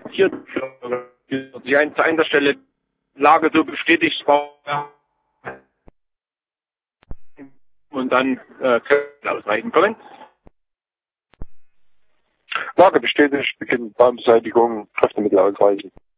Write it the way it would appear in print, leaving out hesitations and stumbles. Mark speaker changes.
Speaker 1: hier die an der Stelle Lage so bestätigt war und dann ausreichen können.
Speaker 2: Lage bestätigt, beginnt Bahnbeseitigung, Kräftemittel ausreichen.